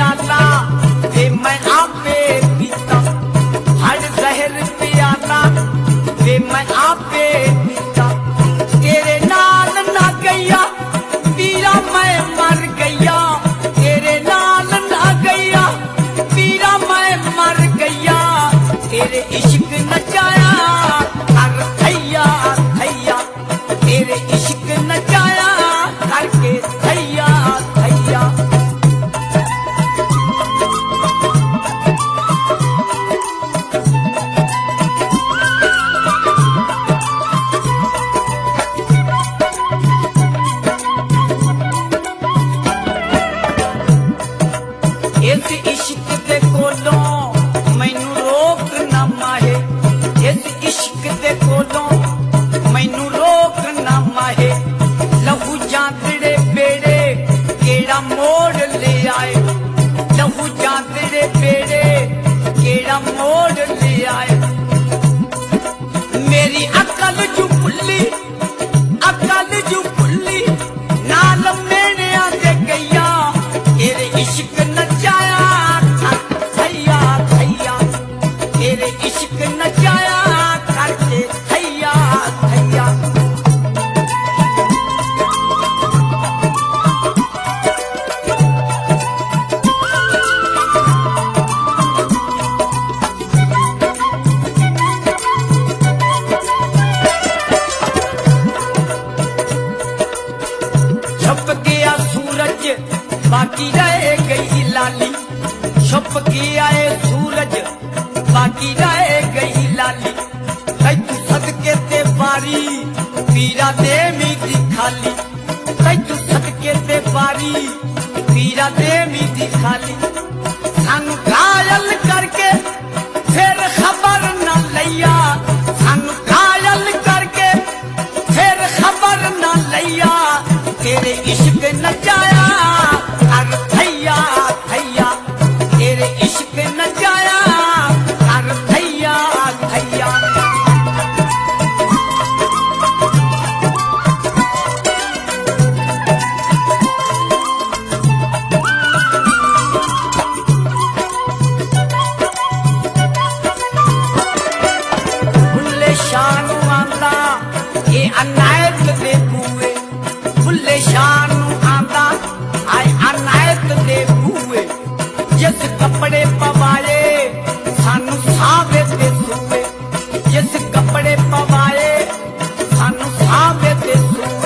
प्याला वे मैं आपे पीता, हर जहर प्याला वे मैं आपे पीता। तेरे नाल ना गया पीरा मैं मर गया, तेरे नाल ना गया पीरा मैं मर गया। तेरे इश्क नचाया कर थैया थैया, तेरे इश्क नचाया करके थैया थैया। इस इश्क दे कोलों मैनू रोक ना माहे, इस इश्क दे कोलों मैनू रोक ना माहे। लहू जांदड़े बेड़े केड़ा मोड़ ले आए, लहू जांदड़े बेड़े केड़ा मोड़ ले आए। मेरी अकल जू भुल्ली, अकल जू भुल्ली नाल मेरे आंदे गैया। तेरे इश्क नचाया थैया थैया, तेरे इश्क नचाया करके थैया थैया। छुप गया सूरज बाकी रह गई लाली, छुप गया है सूरज बाकी रह गई लाली। तू सदके ते बारी पीरा दे मीठी खाली, तू सदके ते बारी पीरा दे मीठी खाली। सानू घायल करके फिर खबर न लिया, सानू घायल करके फिर खबर न लिया। तेरे इश्क नचाया कर थैया थैया, तेरे इश्क नचाया कर थैया थैया। भुल्ले शान आंदा ये अनायत दे बूए, भुल्ले शान आंदा आए अनायत दे बूए। जिस कपड़े पवाए सानू सावे ते सूए, जिस कपड़े पवाए सानू सावे ते सूए।